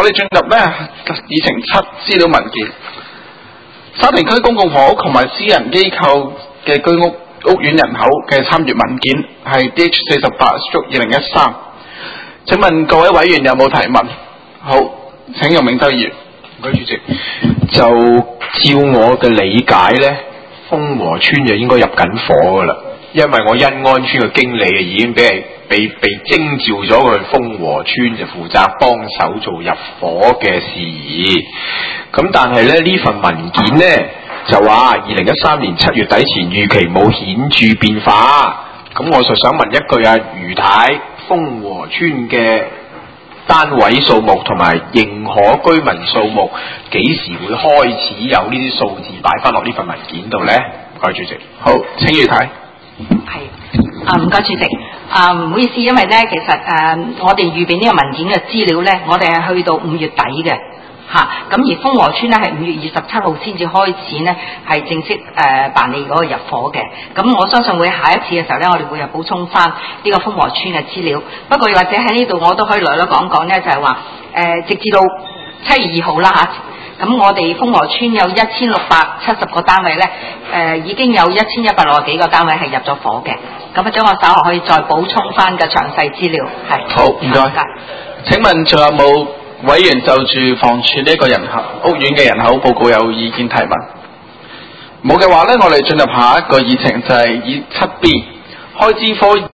我哋進入議程7資料文件。沙田區公共房屋同埋私人機構嘅居屋苑人口嘅參閱文件係 DH48/2013。請問各位委員有冇提問？好，請用明德議員。唔該，主席。 就照我嘅理解呢，豐和村就應該入緊伙噶啦，因為我欣安村嘅經理已經被徵召咗去豐和村，就負責幫手做入伙嘅事宜。咁但係咧呢份文件呢，就話2013年7月底前預期冇顯著變化。咁我就想問一句啊，余太，豐和村嘅單位數目同埋認可居民數目幾時會開始有呢啲數字擺翻落呢份文件度呢？唔該，主席。 好，請余太。 係唔該，主席。唔好意思，因為咧其實我哋預備呢個文件嘅資料咧，我哋係去到5月底嘅。咁而豐和村咧係5月27號先至開始咧係正式辦理嗰個入伙嘅。咁我相信會下一次嘅時候咧，我哋會有補充翻呢個豐和村嘅資料。不過或者喺呢度我都可以略略講講咧，就係話直至到7月2號啦嚇。咁我哋豐和村有1670個單位咧，已經有1160幾個單位係入咗伙嘅。咁將我稍後可以再補充翻嘅詳細資料。係。 好，唔該。請問仲有冇委員就住房署呢個屋苑嘅人口報告有意見提問？冇嘅話呢，我哋進入下一個議程，就係以7B 開支科。